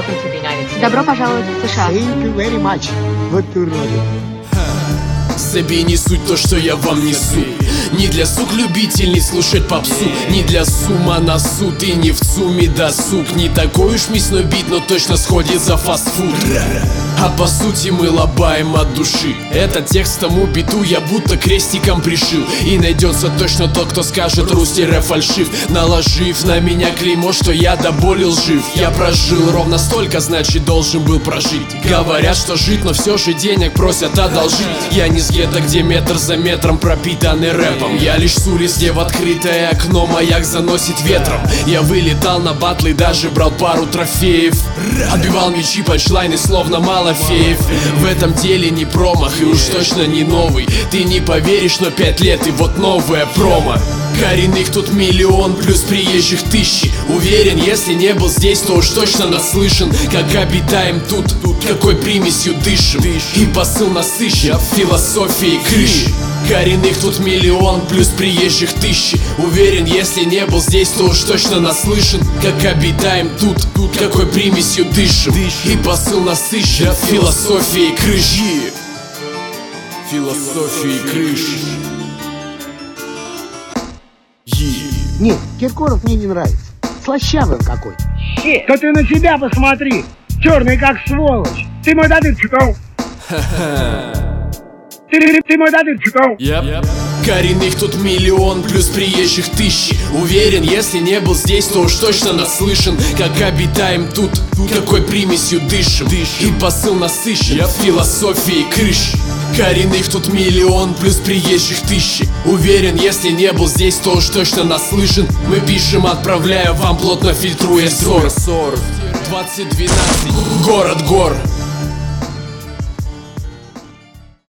Welcome to the United States. Добро пожаловать в США. Thank you very much. Вот уроды. Забей, не суть то, что я вам несу. Не для сук-любительниц слушать попсу, не для сума на суд и не в цуме досуг. Не такой уж мясной бит, но точно сходит за фастфуд. А по сути мы лобаем от души. Этот текст тому биту я будто крестиком пришил. И найдется точно тот, кто скажет рус-фальшив, наложив на меня клеймо, что я до боли лжив. Я прожил ровно столько, значит должен был прожить. Говорят, что жить, но все же денег просят одолжить. Я не с гетто, где метр за метром пропитанный рэпом. Я лишь с улиц, где в открытое окно маяк заносит ветром. Я вылетал на батлы, даже брал пару трофеев. Отбивал мячи, панчлайны, словно мало феев. В этом деле не промах и уж точно не новый. Ты не поверишь, но 5 лет и вот новая промо. Коренных тут миллион, плюс приезжих тысячи. Уверен, если не был здесь, то уж точно наслышан. Как обитаем тут, какой примесью дышим. И посыл насыщен философией крыши. Коренных тут миллион, плюс приезжих тысячи. Уверен, если не был здесь, то уж точно наслышан. Как обитаем тут, какой примесью дышим. И посыл насыщен философией крыши. Философией крыши. Нет, Киркоров мне не нравится. Слащавый он какой. Да ты на себя посмотри. Черный как сволочь. Ты мой дадыр читал? Ты мой дадыр читал? Коренных тут миллион, плюс приезжих тысячи. Уверен, если не был здесь, то уж точно наслышан. Как обитаем тут, какой примесью дышим. И посыл насыщен философией крыши. Коренных тут миллион, плюс приезжих тысячи. Уверен, если не был здесь, то уж точно наслышан. Мы пишем, отправляя вам, плотно фильтруя ссор. 2012, город гор.